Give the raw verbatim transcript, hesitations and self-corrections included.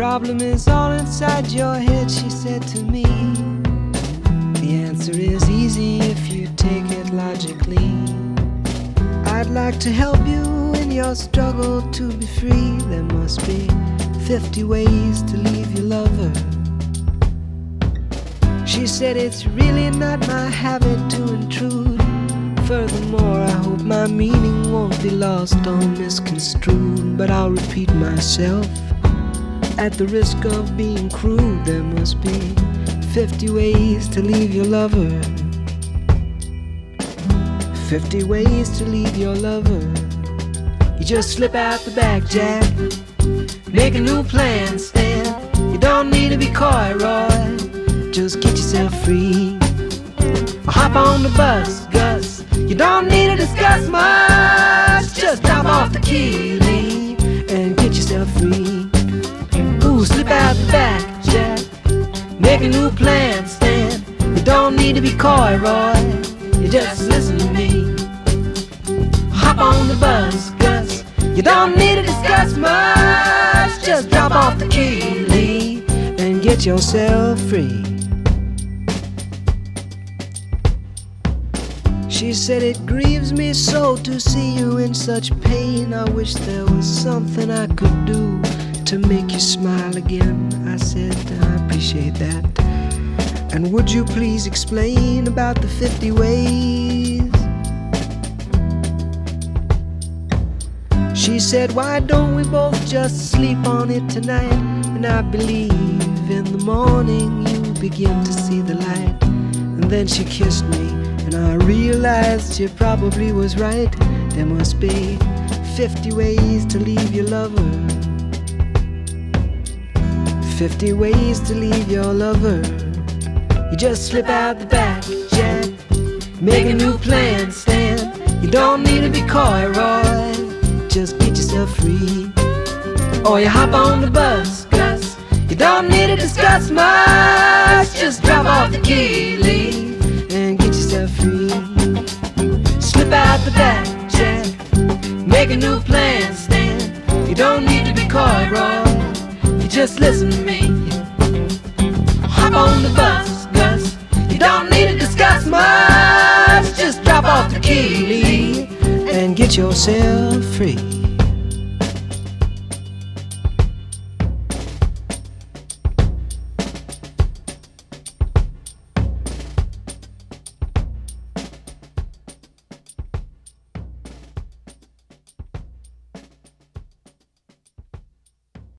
problem is all inside your head, she said to me. The answer is easy if you take it logically. I'd like to help you in your struggle to be free. There must be fifty ways to leave your lover. She said it's really not my habit to intrude. Furthermore, I hope my meaning won't be lost or misconstrued. But I'll repeat myself at the risk of being crude. There must be fifty ways to leave your lover. Fifty ways to leave your lover. You just slip out the back, Jack. Make a new plan, Stan. You don't need to be coy, Roy. Just get yourself free. Or hop on the bus, Gus. You don't need to discuss much. Just drop off the key, Lee, and get yourself free. Ooh, slip out the back, Jack. Make a new plan, Stan. You don't need to be coy, Roy. You just listen to me. Hop on the bus, Gus. You don't need to discuss much. Just drop off the key, Lee, and get yourself free. She said it grieves me so to see you in such pain. I wish there was something I could do to make you smile again. I said I appreciate that. And would you please explain about the fifty ways? She said, why don't we both just sleep on it tonight? And I believe in the morning you begin to see the light. And then she kissed me, and I realized she probably was right. There must be fifty ways to leave your lover. Fifty ways to leave your lover. You just slip out the back, Jack. Make a new plan, Stan. You don't need to be coy, Roy. Just get yourself free. Or you hop on the bus, Gus. You don't need to discuss much. Just drop off the key, Lee, and get yourself free. Slip out the back, Jack. Make a new plan, Stan. You don't need to be coy, Roy. You just listen to me. Hop on the bus, Gus. You don't need to discuss much. Just drop off the key, Lee, and get yourself free.